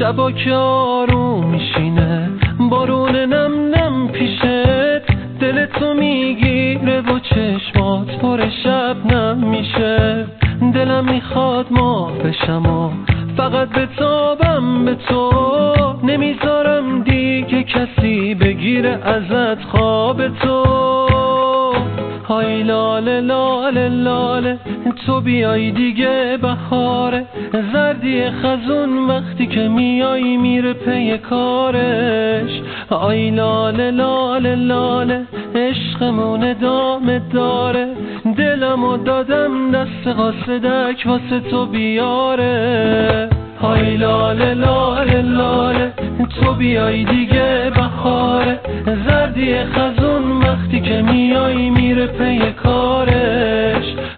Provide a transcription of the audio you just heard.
شبا که آروم میشینه بارون نم نم پیشت، دلتو میگیره و چشمات پر شبنم میشه. دلم میخواد ماه بشم و فقط بتابم به تو، نمیذارم دیگه کسی بگیره ازت خواب تو. های لاله لاله لاله تو بیای دیگه بهاره، زردی خزون وقتی که میای میره پی کارش. های لاله لاله لاله عشقمون ادامه داره، دلمو دادم دست قاصدک واسه تو بیاره. های لاله لاله لاله تو بیای دیگه بهاره، زردی خزون وقتی که میای میره پی کارش.